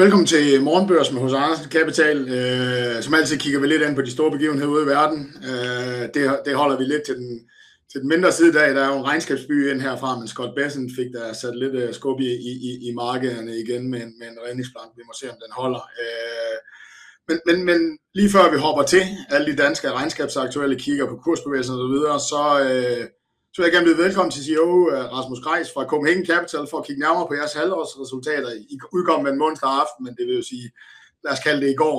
Velkommen til Morgenbørs med H.C. Andersen Kapital. Som altid kigger vi lidt ind på de store begivenheder ude i verden. Det holder vi lidt til den mindre side i dag. Der er jo en regnskabsby ind herfra, men Scott Bessent fik der sat lidt skub i markederne igen med en redningsplan. Vi må se, om den holder. Men lige før vi hopper til alle de danske regnskabsaktuelle kigger på kursbevægelser og så videre, så vil jeg gerne byde velkommen til CEO Rasmus Grejs fra Copenhagen Capital for at kigge nærmere på jeres halvårsresultater. I udkom med en onsdag aften, men det vil jo sige, lad os kalde det i går.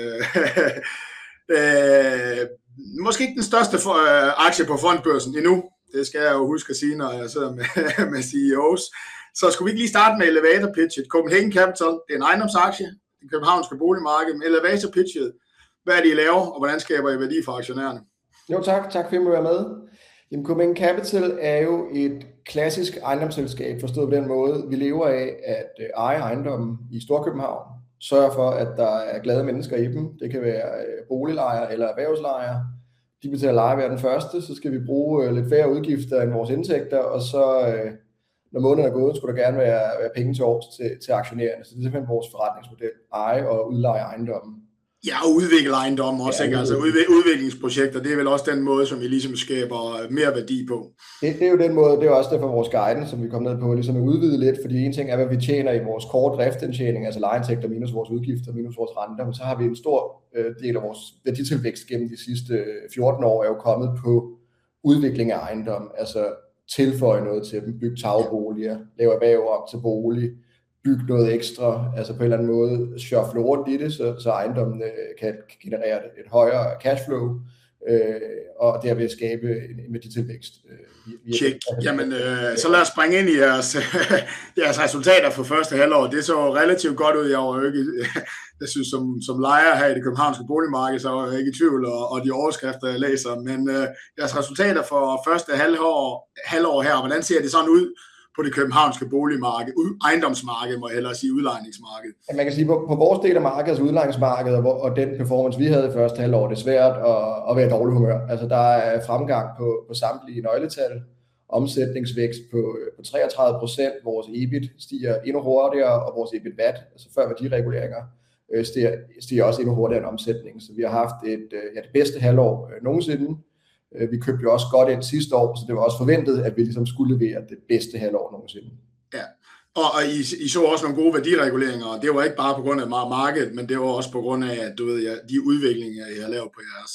Måske ikke den største aktie på fondbørsen endnu. Det skal jeg jo huske at sige, når jeg sidder med CEOs. Så skulle vi ikke lige starte med elevator pitchet. Copenhagen Capital, det er en ejendomsaktie, det københavnske boligmarked. Men elevator pitchet, hvad er det, I laver, og hvordan skaber I værdi for aktionærerne? Jo tak for at være med. Jamen, Copenhagen Capital er jo et klassisk ejendomsselskab, forstået på den måde. Vi lever af at eje ejendommen i Storkøbenhavn, sørge for, at der er glade mennesker i dem. Det kan være boliglejere eller erhvervslejere. De betaler leje hver den første, så skal vi bruge lidt færre udgifter end vores indtægter, og så når måneden er gået, skulle der gerne være penge til års til aktionærerne. Så det er simpelthen vores forretningsmodel, eje og udleje ejendommen. Ja, og udvikle ejendommen også, ikke? Altså udviklingsprojekter, det er vel også den måde, som I ligesom skaber mere værdi på. Det er jo den måde, det er også derfor vores guidance, som vi kom ned på, ligesom at udvide lidt, fordi en ting er, hvad vi tjener i vores core driftindtjening, altså lejeindtægter minus vores udgifter, minus vores renter, men så har vi en stor del af vores værditilvækst gennem de sidste 14 år er jo kommet på udvikling af ejendom, altså tilføje noget til dem, bygge tagboliger, lave erhverv om til bolig, bygge noget ekstra, altså på en eller anden måde shuffle rundt i det, så ejendommen kan generere et højere cashflow, og derved skabe en værditilvækst. Check. Jamen, så lad os springe ind i jeres resultater for første halvår. Det så relativt godt ud. Jeg synes, som lejer her i det københavnske boligmarked, så er jeg ikke i tvivl, og de overskrifter, jeg læser. Men jeres resultater for første halvår her, hvordan ser det sådan ud på det københavnske boligmarked, ejendomsmarked, må jeg hellere sige, udlejningsmarked? Ja, man kan sige, på vores del af markedet, altså udlejningsmarkedet, og den performance, vi havde i første halvår, det er svært at være i dårlig humør. Altså, der er fremgang på samtlige nøgletal, omsætningsvækst på 33%, vores EBIT stiger endnu hurtigere, og vores EBIT-VAT, altså før værdireguleringer, stiger også endnu hurtigere end omsætning. Så vi har haft det bedste halvår nogensinde. Vi købte jo også godt ind sidste år, så det var også forventet, at vi ligesom skulle levere det bedste halvår nogensinde. Ja, og I så også nogle gode værdireguleringer, og det var ikke bare på grund af markedet, men det var også på grund af, at de udviklinger, I har lavet på jeres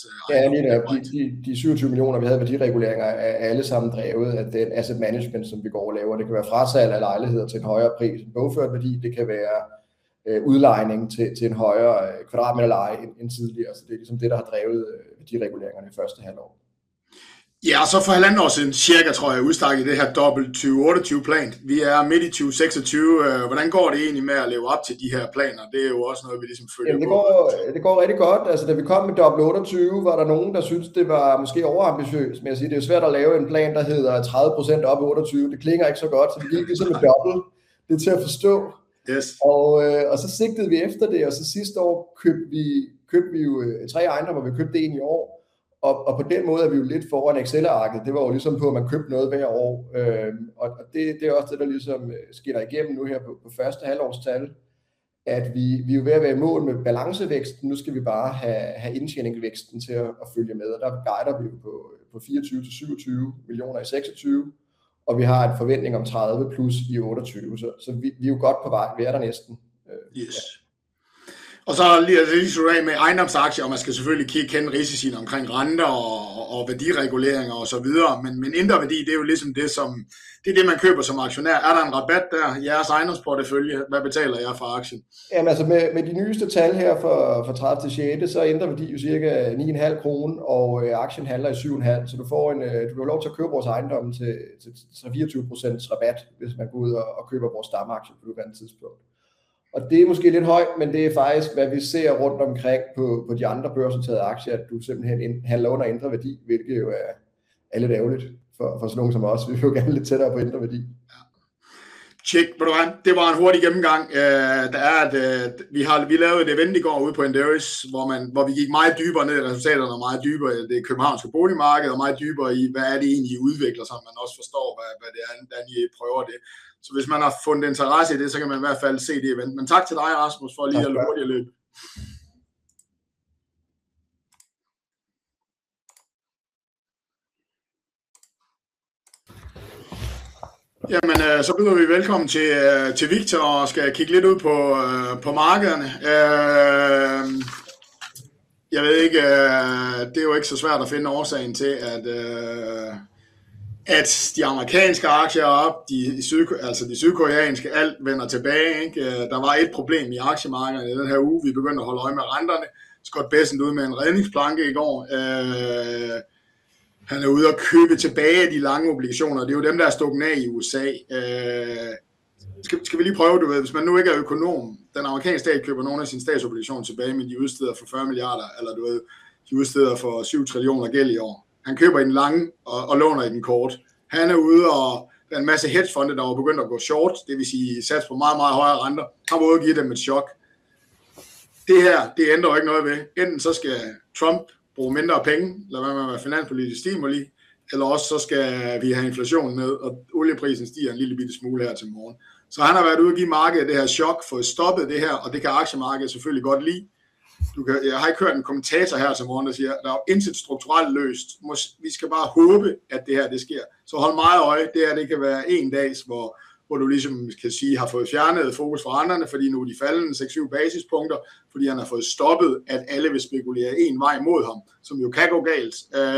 de 27 millioner, vi havde værdireguleringer, er alle sammen drevet af den asset management, som vi går og laver. Det kan være frasalg af lejligheder til en højere pris, en bogført værdi, det kan være udlejning til en højere kvadratmeterleje end tidligere, så det er ligesom det, der har drevet værdireguleringerne i første halvår. Ja, og så for halvandet år siden, cirka, tror jeg, udstakket i det her dobbelt 2028-plan. Vi er midt i 2026. Hvordan går det egentlig med at leve op til de her planer? Det er jo også noget, vi ligesom følger på. Det går rigtig godt. Altså, da vi kom med dobbelt 28, var der nogen, der syntes, det var måske overambitiøst. Men jeg siger, det er jo svært at lave en plan, der hedder 30% op i 28. Det klinger ikke så godt, så vi gik ligesom med dobbelt. Det er til at forstå. Yes. Og så sigtede vi efter det, og så sidste år købte vi jo 3 ejendommer, vi købte en i år. Og på den måde er vi jo lidt foran Excel-arket. Det var jo ligesom på, at man købte noget hver år. Og det er også det, der ligesom skinner igennem nu her på første halvårstal, at vi er jo ved at være i mål med balancevæksten. Nu skal vi bare have indtjeningvæksten til at følge med. Og der guider vi jo på 24-27 millioner i 26, og vi har en forventning om 30 plus i 28. Så vi er jo godt på vej. Vi er der næsten. Yes. Ja. Og så lige så med ejendomsaktier, og man skal selvfølgelig kende risiciene omkring renter og værdireguleringer og så videre, men indre værdi, det er jo ligesom det man køber som aktionær. Er der en rabat der? Jeres ejendomsportefølje, hvad betaler jeg for aktien? Jamen altså med de nyeste tal her for 30 til 6, så indre værdi jo cirka 9,5 kroner, og aktien handler i 7,5, så du får lov til at købe vores ejendom til 24% rabat, hvis man går ud og køber vores stammeaktie på nuværende tidspunkt. Og det er måske lidt højt, men det er faktisk, hvad vi ser rundt omkring på de andre børsnoterede aktier, at du simpelthen handler under indre værdi, hvilket jo er lidt ærgerligt for sådan nogen som os. Vi vil jo gerne lidt tættere på indre værdi. Ja. Check, det var en hurtig gennemgang. Vi lavede et event i går ude på Enderis, hvor vi gik meget dybere ned i resultaterne, og meget dybere i det københavnske boligmarked, og meget dybere i, hvad er det egentlig, I udvikler, så man også forstår, hvad det er, hvordan I prøver det. Så hvis man har fundet interesse i det, så kan man i hvert fald se det event. Men tak til dig, Rasmus, for lige at løbe hurtigt løb. Jamen, så byder vi velkommen til Victor og skal kigge lidt ud på markederne. Jeg ved ikke, det er jo ikke så svært at finde årsagen til, at de amerikanske aktier er op, de sydkoreanske, alt vender tilbage. Ikke? Der var et problem i aktiemarkedet i den her uge. Vi begyndte at holde øje med renterne. Scott Bessent ud med en redningsplanke i går. Han er ude og købe tilbage af de lange obligationer. Det er jo dem, der er stukket af i USA. Skal vi lige prøve, du ved, hvis man nu ikke er økonom, den amerikanske stat køber nogle af sine statsobligationer tilbage, men de udsteder for 40 milliarder, eller du ved, de udsteder for 7 trillioner gæld i år. Han køber i den lange og låner i den kort. Han er ude, og der er en masse hedgefonde, der var begyndt at gå short, det vil sige sats på meget, meget højere renter. Han var ude og give dem et chok. Det her, det ændrer jo ikke noget ved. Enten så skal Trump bruge mindre penge, lad være med at være finanspolitisk stimuli, eller også så skal vi have inflationen ned, og olieprisen stiger en lille bitte smule her til morgen. Så han har været ude og give markedet det her chok, fået stoppet det her, og det kan aktiemarkedet selvfølgelig godt lide. Jeg har ikke hørt en kommentator her til morgen, der siger, at der er intet strukturelt løst. Vi skal bare håbe, at det her det sker. Så hold meget øje, det kan være en dags, hvor du ligesom kan sige, har fået fjernet fokus fra renterne, fordi nu er de faldende 6-7 basispunkter, fordi han har fået stoppet, at alle vil spekulere en vej mod ham, som jo kan gå galt.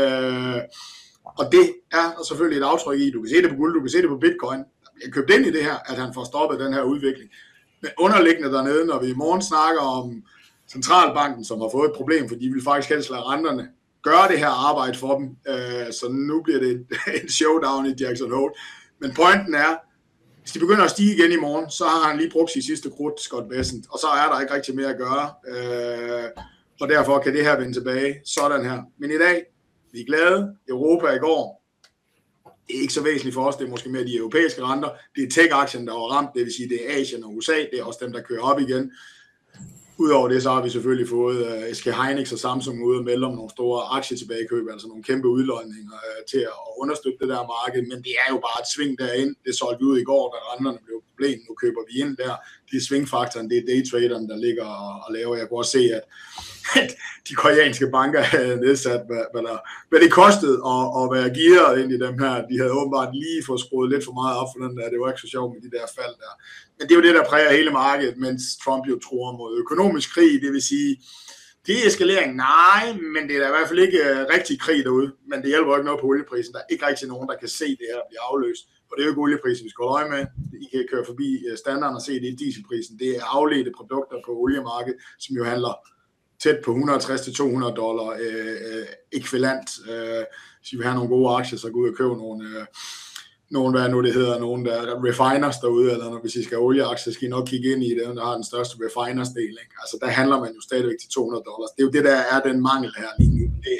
Og det er selvfølgelig et aftryk i, du kan se det på guld, du kan se det på bitcoin. Jeg købte ind i det her, at han får stoppet den her udvikling. Men underliggende dernede, når vi i morgen snakker om centralbanken, som har fået et problem, for de vil faktisk helst lade renterne gøre det her arbejde for dem. Så nu bliver det en showdown i Jackson Hole. Men pointen er, hvis de begynder at stige igen i morgen, så har han lige brugt sit sidste krudt, Scott Bessent, og så er der ikke rigtig mere at gøre. Og derfor kan det her vende tilbage sådan her. Men i dag, vi er glade. Europa i går, det er ikke så væsentligt for os, det er måske mere de europæiske renter. Det er tech-aktien, der var ramt, det vil sige, det er Asien og USA, det er også dem, der kører op igen. Udover det, så har vi selvfølgelig fået SK Hynix og Samsung ude og melde om nogle store aktietilbagekøb, altså nogle kæmpe udlodninger til at understøtte det der marked, men det er jo bare et sving derind. Det solgte vi ud i går, da renterne blev et problem. Nu køber vi ind der. Det er svingfaktoren, det er daytraderen, der ligger og laver. Jeg kunne også se, at de koreanske banker havde nedsat, hvad det kostede at være gearet ind i dem her. De havde åbenbart lige fået skruet lidt for meget op for den der. Det var ikke så sjovt med de der fald der. Men det er jo det, der præger hele markedet, mens Trump jo tror mod økonomisk krig. Det vil sige, det er eskalering. Nej, men det er da i hvert fald ikke rigtig krig derude. Men det hjælper ikke noget på olieprisen. Der er ikke rigtig nogen, der kan se det her blive afløst. Og det er jo ikke olieprisen, vi skal holde øje med. I kan køre forbi standarden og se det i dieselprisen. Det er afledte produkter på oliemarkedet, som jo handler tæt på $160-200 ekvivalent. Hvis vi vil have nogle gode aktier, så gå ud og købe nogle, hvad nu det hedder, nogle der refiners derude, eller hvis I skal have olieaktier, skal I nok kigge ind i det, der har den største refiners-del. Ikke? Altså der handler man jo stadigvæk til $200. Det er jo det, der er den mangel her lige nu. Det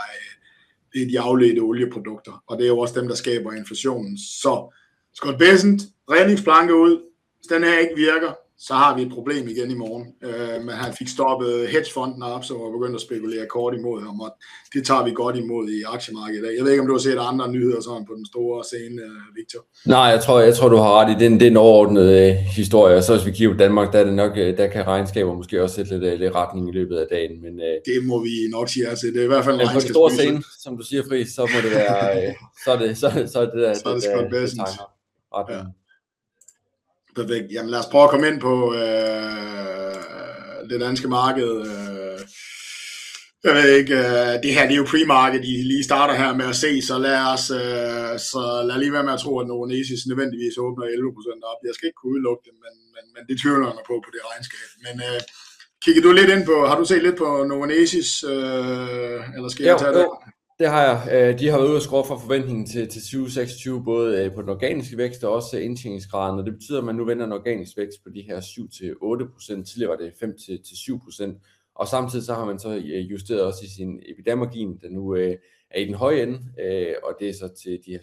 er de afledte olieprodukter, og det er jo også dem, der skaber inflationen. Så Scott Bessent, redningsplanke ud, hvis den her ikke virker, så har vi et problem igen i morgen. Men han fik stoppet hedgefonden op, så var begyndt at spekulere kort imod ham, og det tager vi godt imod i aktiemarkedet i dag. Jeg ved ikke, om du har set andre nyheder sådan på den store scene, Victor? Nej, jeg tror du har ret i. Det er en overordnet historie, og så hvis vi kigger på Danmark, der er det nok, der kan regnskaber måske også sætte lidt retning i løbet af dagen. Men, det må vi nok sige, altså det er i hvert fald en regnskabsby. På den store scene, som du siger, Friis, så må det være, så er det Scott Bessent. Perfekt. Jamen lad os prøve at komme ind på det danske marked. Jeg ved ikke, det her det er jo pre-market, I lige starter her med at se, så lad lige være med at tro, at Novonesis nødvendigvis åbner 11% op. Jeg skal ikke kunne udelukke det, men det tvivler jeg på det regnskab. Men kigger du lidt ind på, har du set lidt på Novonesis, eller skal jeg tage det? Det har jeg. De har været ude og skrue fra forventningen til 2026, både på den organiske vækst og også indtjeningsgraden, og det betyder, at man nu vender en organisk vækst på de her 7-8%, tidligere var det 5-7%, og samtidig så har man så justeret også i sin EBITDA-margin, der nu er i den høje ende, og det er så til de her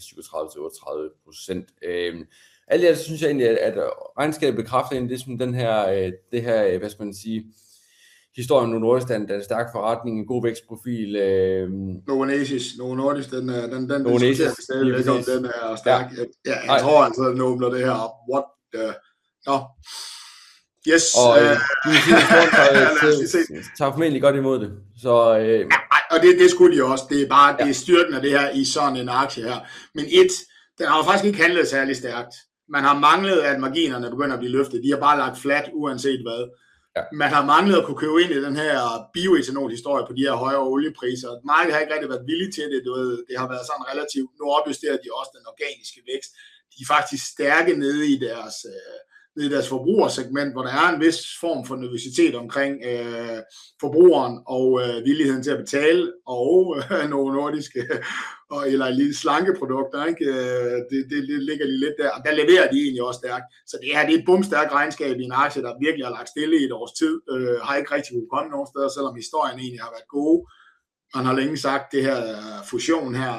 37-38%. Alt det synes jeg egentlig, at regnskabet bekræfter egentlig det her, hvad skal man sige, historien Novo Nordisk, den er en stærk forretning, en god vækstprofil. Novo Nordisk, den diskuterer vi stadigvæk om, den er stærk. Ja, jeg tror altså, at den åbner det her op. What the... No. Yes. Og tager formentlig godt imod det. Så, og det skulle de også. Det er bare det er styrken af det her i sådan en aktie her. Men den har jo faktisk ikke handlet særlig stærkt. Man har manglet, at marginerne begynder at blive løftet. De har bare lagt flat, uanset hvad. Ja. Man har manglet at kunne købe ind i den her bioetanol-historie på de her højere oliepriser. Markedet har ikke rigtig været villig til det. Det har været sådan relativt. Nu opjusterer de også den organiske vækst. De er faktisk stærke nede i deres forbrugersegment, hvor der er en vis form for nervøsitet omkring forbrugeren og villigheden til at betale, og Novo Nordisk eller lidt slanke produkter, ikke? Det ligger de lidt der, og der leverer de egentlig også stærkt. Så det her det er et bumstærkt regnskab i en aktie, der virkelig har lagt stille i et års tid, har ikke rigtig kunne komme nogen steder, selvom historien egentlig har været gode. Man har længe sagt, det her fusion her,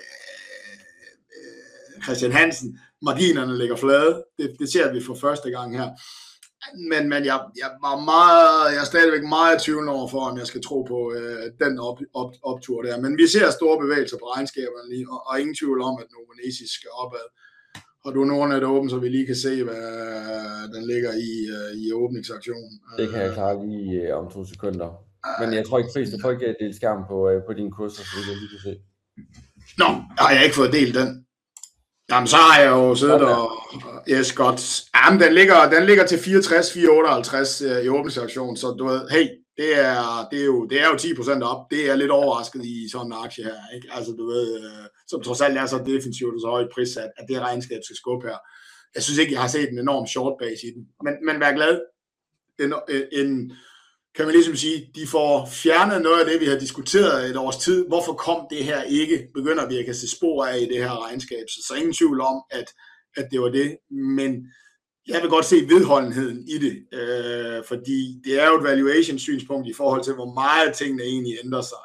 Christian Hansen, marginerne ligger flade. Det ser vi for første gang her. Men jeg er stadigvæk meget tvivlende over for, om jeg skal tro på den optur der. Men vi ser store bevægelser på regnskaberne lige, og ingen tvivl om, at Novo Nordisk skal opad. Har du nogen af det åbent, så vi lige kan se, hvad den ligger i åbningsaktionen? Det kan jeg klare lige om 2 sekunder. Men jeg tror ikke, flest du får ikke delt skærm på dine kurser, så vi lige kan se. Nå, har jeg ikke fået delt den? Jamen, så har jeg jo siddet og... Yes, godt. Jamen, den ligger til 64,458 i åbningsaktion, så du ved, hey, det er jo 10% op. Det er lidt overrasket i sådan en aktie her, ikke? Altså, du ved, som trods alt er så defensivt og så højt prissat, at det regnskab skal skubbe her. Jeg synes ikke, jeg har set en enorm short base i den. Men vær glad. Kan man ligesom sige, de får fjernet noget af det, vi har diskuteret et års tid. Hvorfor kom det her ikke? Begynder vi at kan se spor af i det her regnskab. Så ingen tvivl om, at det var det. Men jeg vil godt se vedholdenheden i det. Fordi det er jo et valuation-synspunkt i forhold til, hvor meget tingene egentlig ændrer sig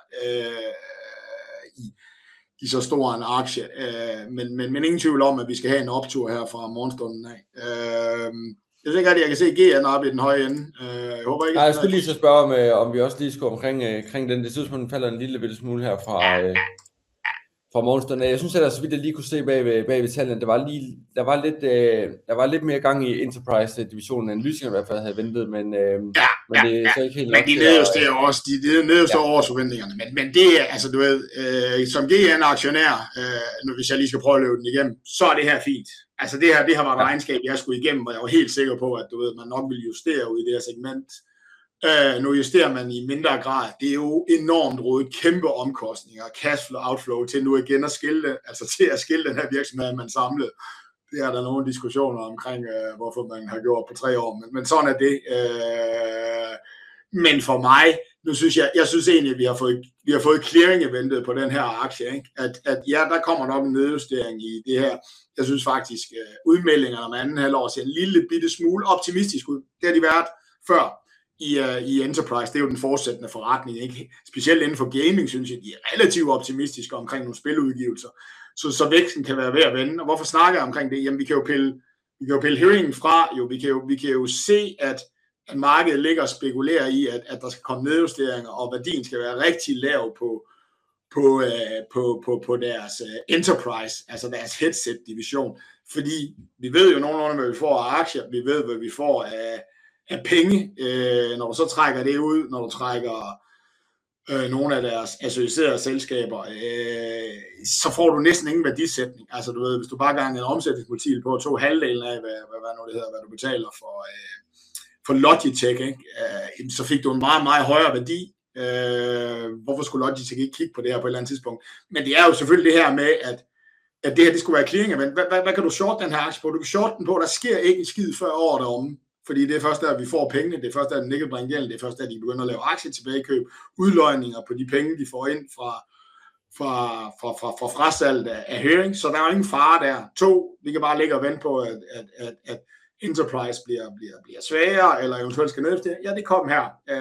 i så stor en aktie. Men ingen tvivl om, at vi skal have en optur her fra morgenstunden af. Jeg ved ikke, at jeg kan se GN op i den høje ende. Jeg håber ikke. Nej, jeg skulle lige så spørge, om vi også lige skulle omkring den. Det synes man falder en lille smule her fra morgenstunden. Jeg synes ellers, så vidt jeg lige kunne se bag ved tallene, der var lidt mere gang i Enterprise-divisionen, end Lysing i hvert fald havde ventet, men det er så ikke helt nok. Men de nedjusterer også, årsforventningerne. Men det er, altså du ved, som GN-aktionær, hvis jeg lige skal prøve at løbe den igennem, så er det her fint. Altså det her var et regnskab, jeg skulle igennem, og jeg var helt sikker på, at du ved, man nok ville justere ud i det her segment. Nu justerer man i mindre grad. Det er jo enormt rodet, kæmpe omkostninger, cashflow, outflow til nu igen at skille, altså til at skille den her virksomhed, man samlede. Det er der nogle diskussioner omkring, hvorfor man har gjort på 3 år, men sådan er det. Men for mig, nu synes jeg synes egentlig, at vi har fået clearing-eventet på den her aktie, ikke? At der kommer nok en nedjustering i det her. Jeg synes faktisk, udmeldingerne om anden halvår ser en lille bitte smule optimistisk ud. Det har de været før i Enterprise. Det er jo den fortsættende forretning, ikke? Specielt inden for gaming, synes jeg, de er relativt optimistiske omkring nogle spiludgivelser. Så væksten kan være ved at vende. Og hvorfor snakker jeg omkring det? Jamen, vi kan jo pille høringen fra. Vi kan jo se, at markedet ligger og spekulerer i, at der skal komme nedjusteringer, og værdien skal være rigtig lav på deres Enterprise, altså deres headset-division. Fordi vi ved jo nogenlunde, hvad vi får af aktier, vi ved, hvad vi får af penge, når du så trækker det ud, når du trækker nogle af deres associerede selskaber, så får du næsten ingen værdisætning. Altså du ved, hvis du bare ganger en omsætningsmultiple på 2,5 af, hvad du betaler for Logitech, ikke? Så fik du en meget, meget højere værdi. Hvorfor skulle Logitech ikke kigge på det her på et eller andet tidspunkt? Men det er jo selvfølgelig det her med, at det her det skulle være clearing event. Hvad kan du short den her aktie på? Du kan short den på, der sker ikke en skid før året deromme. Fordi det er først der, vi får pengene, det er først der, den ikke bringer gæld, det er først der, de begynder at lave aktietilbagekøb, udløjninger på de penge, de får ind fra frasalget af høring, så der er ingen fare der. 2, vi kan bare ligge og vente på, at Enterprise bliver svagere, eller eventuelt skal nedjustere. Ja, det kom her.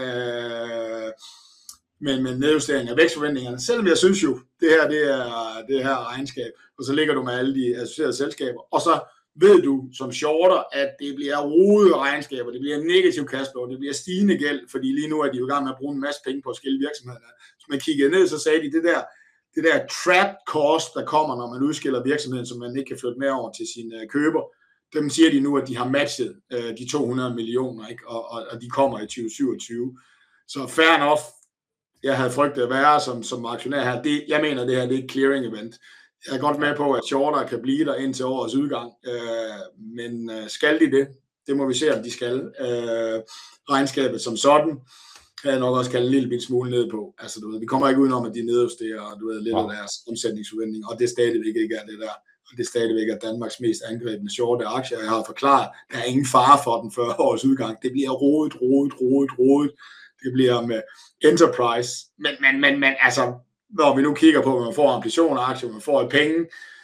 Men nedjustering af vækstforventningerne, selvom jeg synes jo, det her regnskab, og så ligger du med alle de associerede selskaber, og så ved du som shorter, at det bliver rodede regnskaber, det bliver negativ cashflow, det bliver stigende gæld, fordi lige nu er de jo i gang med at bruge en masse penge på at skille virksomheder. Hvis man kiggede ned, så sagde de, det der trap cost, der kommer, når man udskiller virksomheden, som man ikke kan flytte med over til sine køber, dem siger de nu, at de har matchet de 200 millioner, ikke? Og de kommer i 2027. Så fair enough, jeg havde frygtet at være som aktionær her. Jeg mener, det her det er et clearing event. Jeg er godt med på, at shorter kan blive der indtil årets udgang, men skal de det? Det må vi se, om de skal. Regnskabet som sådan kan jeg nok også kalde en lille smule ned på. Altså, du ved, vi kommer ikke udenom, at de nedjusterer lidt af deres omsætningsforventning, og det stadigvæk ikke er det der. Og det stadigvæk er Danmarks mest angrebne shorte aktier. Jeg har forklaret, der er ingen fare for den før årets udgang. Det bliver rodet. Det bliver med Enterprise. Men altså, når vi nu kigger på, hvad man får ambitioner aktier, man får penge,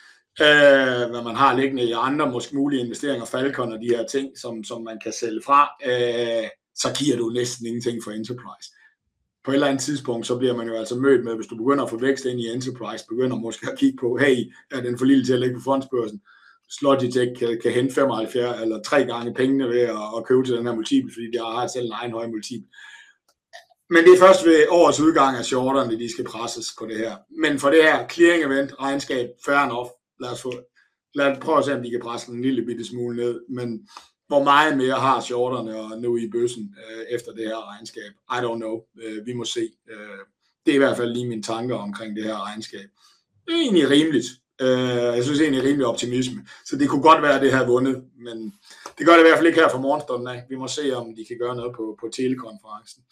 hvad man har liggende i andre måske mulige investeringer, Falcon og de her ting, som man kan sælge fra, så giver du næsten ingenting for Enterprise. På et eller andet tidspunkt, så bliver man jo altså mødt med, hvis du begynder at få vækst ind i Enterprise, begynder måske at kigge på, hey, er den for lille til at lægge på fondsbørsen? Logitech kan hente 75 eller 3 gange pengene ved at købe til den her multiple, fordi de har selv en egen høj multiple. Men det er først ved årets udgang af shorterne, de skal presses på det her. Men for det her clearing event, regnskab, fair enough. Lad os prøve at se, om de kan presse en lille bitte smule ned. Men hvor meget mere har shorterne nu i bøssen efter det her regnskab? I don't know. Vi må se. Det er i hvert fald lige mine tanker omkring det her regnskab. Det er egentlig rimeligt. Jeg synes egentlig rimelig optimisme. Så det kunne godt være, at det her vundet. Men det gør det i hvert fald ikke her fra morgenstunden af. Vi må se, om de kan gøre noget på telekonferencen.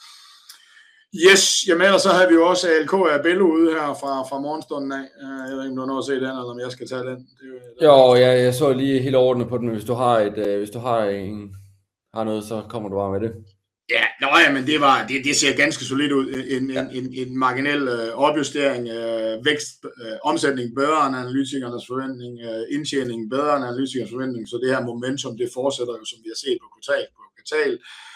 Yes, jamen ellers så havde vi jo også ALK og Bello ude her fra morgenstunden af. Jeg ved ikke, om du når at se den, eller om jeg skal tage den. Jeg så lige helt ordnet på den, men hvis du har noget, så kommer du bare med det. Ja, men det ser ganske solidt ud. En marginal opjustering, vækst, omsætning bedre end analytikernes forventning, indtjening bedre end analytikernes forventning, så det her momentum, det fortsætter jo, som vi har set på kvartal.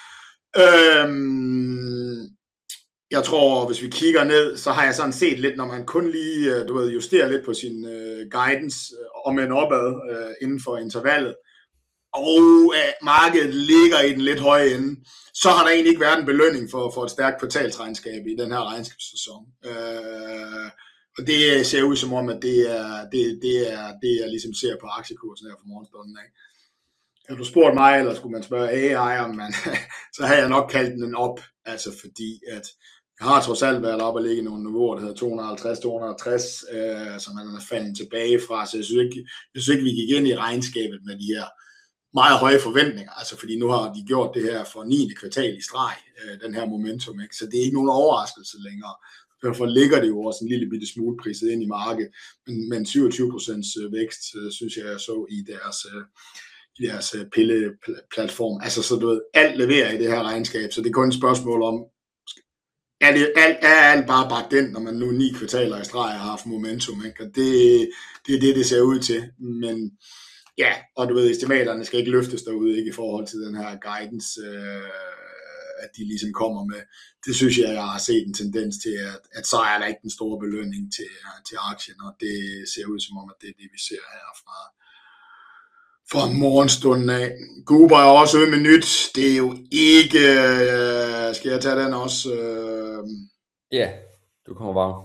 Jeg tror, hvis vi kigger ned, så har jeg sådan set lidt, når man kun lige justerer lidt på sin guidance, om en opad inden for intervallet, og markedet ligger i den lidt høje ende, så har der egentlig ikke været en belønning for et stærkt kvartalsregnskab i den her regnskabssæson. Og det ser ud som om, at det er det, jeg ligesom ser på aktiekursen her for morgenstunden. Havde du spurgt mig, eller skulle man spørge AI, så havde jeg nok kaldt den op, altså fordi at jeg har trods alt været op og ligge i nogle niveauer, der hedder 250-260, som man er faldet tilbage fra, så jeg synes ikke, vi gik ind i regnskabet med de her meget høje forventninger, altså fordi nu har de gjort det her for 9. kvartal i streg, den her momentum, ikke? Så det er ikke nogen overraskelse længere. Derfor ligger det jo også en lille bitte smule priset ind i markedet, men 27% vækst, synes jeg så i deres pilleplatform. Altså så du ved, alt leverer i det her regnskab, så det er kun et spørgsmål om, er alt bare bagt ind, når man nu 9 kvartaler i streg har haft momentum, ikke? Og det er det ser ud til, men ja, og du ved, estimaterne skal ikke løftes derude, ikke i forhold til den her guidance, at de ligesom kommer med. Det synes jeg har set en tendens til, at så er der ikke den store belønning til aktien, og det ser ud som om, at det er det, vi ser her fra morgenstunden af. Goober er også ude med nyt. Det er jo ikke... skal jeg tage den også? Ja, du kommer bare.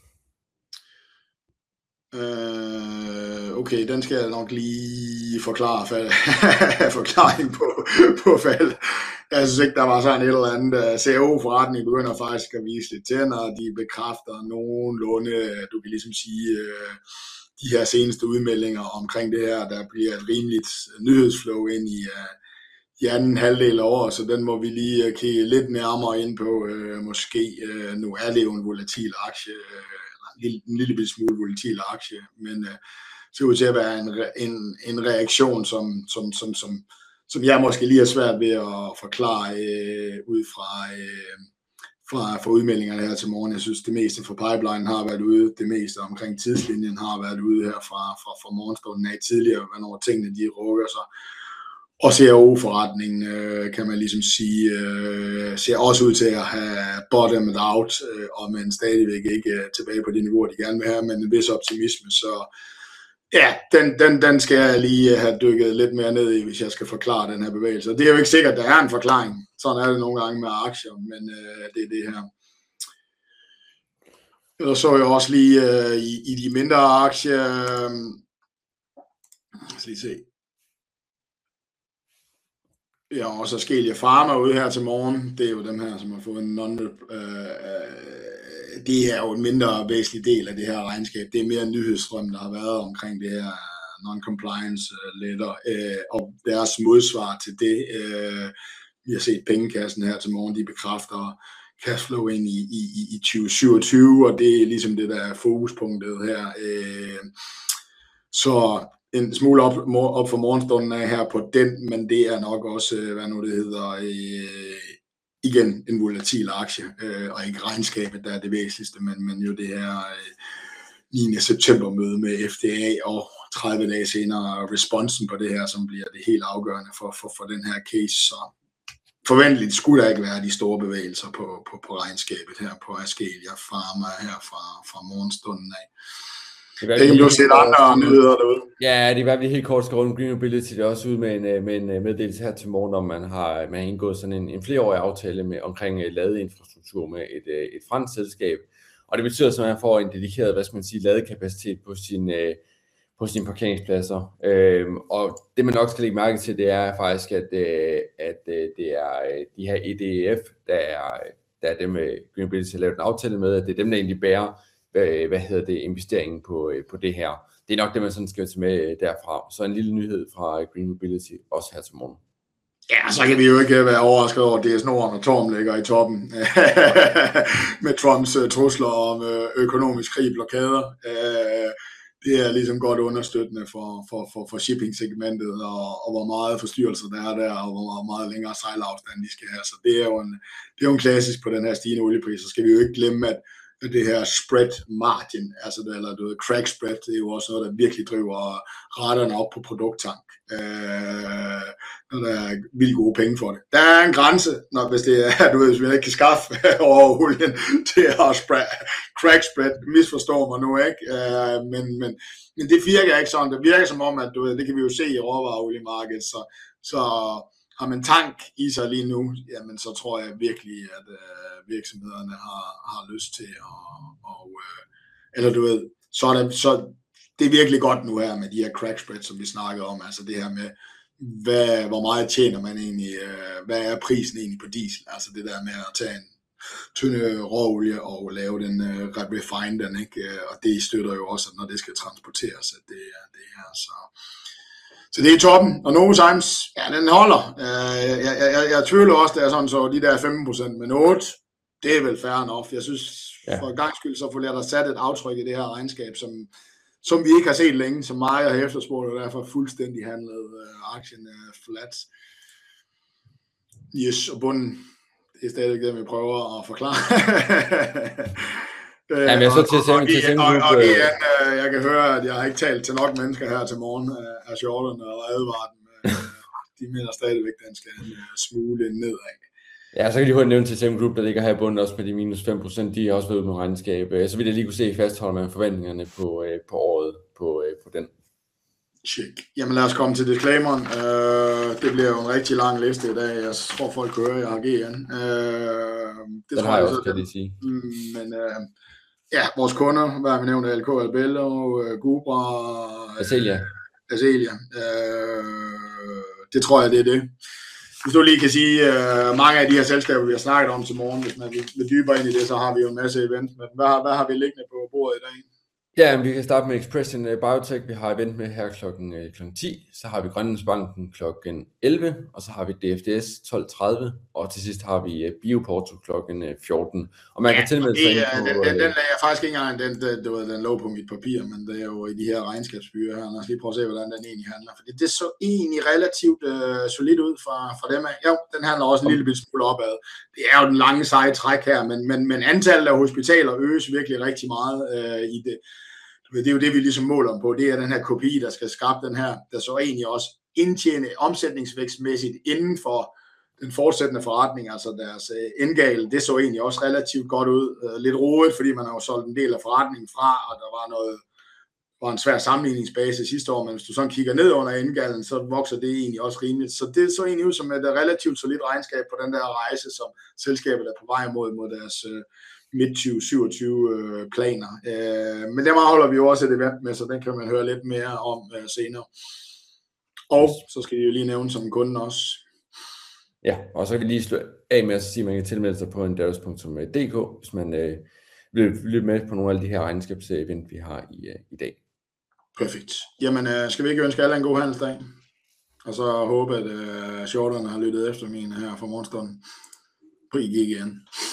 Okay, den skal jeg nok lige forklaring på fald. Jeg synes ikke, der var sådan et eller andet. CRO-forretning begynder faktisk at vise lidt tænder, de bekræfter nogenlunde, du kan ligesom sige, de her seneste udmeldinger omkring det her, der bliver et rimeligt nyhedsflow ind i anden halvdel af året, så den må vi lige kigge lidt nærmere ind på. Måske nu er det jo en volatil aktie, en lille smule volatil aktie, men ser ud til at være en reaktion, som jeg måske lige er svært ved at forklare ud fra udmeldingerne her til morgen. Jeg synes, det meste fra pipeline har været ude, det meste omkring tidslinjen har været ude her fra morgenstunden af tidligere, hvornår tingene de rukker sig. Og CRO-forretningen, kan man ligesom sige, ser også ud til at have bottomed out, og man stadigvæk ikke tilbage på det niveau, de gerne vil have, men en vis optimisme. Så Ja, den skal jeg lige have dykket lidt mere ned i, hvis jeg skal forklare den her bevægelse. Det er jo ikke sikkert, at der er en forklaring. Sådan er det nogle gange med aktier, men det er det her. Og så jeg også lige i de mindre aktier. Lad os lige se. Ja, og så Ascelia Pharma ude her til morgen. Det er jo dem her, som har fået en det er jo en mindre væsentlig del af det her regnskab. Det er mere en nyhedsstrøm, der har været omkring det her non-compliance letter, og deres modsvar til det. Vi har set pengekassen her til morgen, de bekræfter cashflow ind i 2027, og det er ligesom det, der er fokuspunktet her. Så en smule op for morgenstunden er her på den, men det er nok også, hvad nu det hedder, igen en volatil aktie, og ikke regnskabet, der er det væsentligste, men jo det her 9. september møde med FDA, og 30 dage senere responsen på det her, som bliver det helt afgørende for den her case. Så forventeligt skulle der ikke være de store bevægelser på regnskabet her på Ascelia Pharma her fra morgenstunden af. Det kan du se andre nyheder derude. Ja, det var vi helt kort skal rundt. Green Mobility er også ude med en meddelelse her til morgen, om man har indgået sådan en flereårig aftale omkring ladeinfrastruktur med et fransk selskab. Og det betyder, at man får en dedikeret, ladekapacitet på sine parkeringspladser. Og det man nok skal lægge mærke til, det er faktisk, at det er de her EDF, der er dem, Green Mobility har lavet en aftale med, at det er dem, der egentlig bærer investeringen på det her. Det er nok det, man sådan skal tage med derfra. Så en lille nyhed fra Green Mobility også her til morgen. Ja, så kan vi jo ikke være overrasket over, at DS Norden og Torm ligger i toppen med Trumps trusler om økonomisk krig, blokader. Det er ligesom godt understøttende for shipping-segmentet, og hvor meget forstyrrelser der er der, og hvor meget længere sejlafstand de skal have. Så det er jo en klassisk på den her stigende oliepris. Så skal vi jo ikke glemme, at det her spread margin, eller crack spread, det er jo også noget, der virkelig driver raterne op på produkttank, når der er vildt gode penge for det. Der er en grænse, hvis det er, hvis vi ikke kan skaffe over olien til at crack spread, misforstår mig nu ikke, men det virker ikke sådan. Det virker som om, at det kan vi jo se i råvareoliemarkedet, så har man tank i sig lige nu, jamen så tror jeg virkelig, at virksomhederne har lyst til så det er virkelig godt nu her med de her crack spreads, som vi snakkede om, altså det her med, hvor meget tjener man egentlig, hvad er prisen egentlig på diesel, altså det der med at tage en tynde råolie og lave den refine den, ikke? Og det støtter jo også, at når det skal transporteres, at det er det her, så det er toppen, og Novozymes, ja, den holder. Jeg tvivler også, det er sådan, så de der 15%, men 8, det er vel fair enough. Jeg synes, for en gang skyld, så får der sat et aftryk i det her regnskab, som vi ikke har set længe, som mig har efterspurgt, og derfor fuldstændig handlet aktien flat. Yes, og bunden, det er stadig det, vi prøver at forklare. Ja, men så til jeg kan høre, at jeg har ikke talt til nok mennesker her til morgen af Jordan og advaret dem. De mener stadigvæk, at den skal smule nedad. Ja, så kan de hurtigt nævne til Same Group, der ligger her i bunden også med de minus 5%. De har også været med regnskab. Så vil jeg lige kunne se fastholde med forventningerne på året på den. Check. Jamen lad os komme til disclaimeren. Det bliver jo en rigtig lang liste i dag. Jeg tror folk kan høre, jeg har GN. Det den har jeg også, kan jeg sige. Men ja, vores kunder, hvad har vi nævnt? LK, Albello, Gubra, Ascelia. Det tror jeg, det er det. Hvis du lige kan sige, mange af de her selskaber, vi har snakket om til morgen, hvis man vil dybere ind i det, så har vi jo en masse event. Men hvad har vi liggende på bordet i dag? Ja, vi kan starte med Expression Biotech. Vi har event med her klokken 10. Så har vi Grønlandsbanken klokken 11. Og så har vi DFDS 12.30. Og til sidst har vi Bioporto klokken 14. Og man kan tilmelde sig ind på... Den lagde jeg faktisk ikke engang, den lå på mit papir, men det er jo i de her regnskabsbyer her. Lad os lige prøve at se, hvordan den egentlig handler. For det så egentlig relativt solidt ud fra dem af. Jo, den handler også en lille smule opad. Det er jo den lange seje træk her, men antallet af hospitaler øges virkelig rigtig meget i det. Det er jo det, vi ligesom måler på. Det er den her KPI, der skal skabe den her, der så egentlig også indtjene omsætningsvækstmæssigt inden for den fortsættende forretning, altså deres indgale. Det så egentlig også relativt godt ud. Lidt roligt, fordi man har jo solgt en del af forretningen fra, og der var noget var en svær sammenligningsbase sidste år, men hvis du sådan kigger ned under indgallen, så vokser det egentlig også rimeligt. Så det så egentlig ud som et relativt solidt regnskab på den der rejse, som selskabet er på vej mod deres midt-2027 planer. Men der holder vi jo også et event med, så den kan man høre lidt mere om senere. Og så skal vi jo lige nævne som kunde også. Ja, og så kan vi lige slå af med at sige, at man kan tilmelde sig på endeavors.dk, hvis man vil lytte med på nogle af de her regnskabsevent, vi har i dag. Perfekt. Jamen, skal vi ikke ønske alle en god handelsdag? Og så håbe, at shorterne har lyttet efter min her fra morgenstunden på IGN.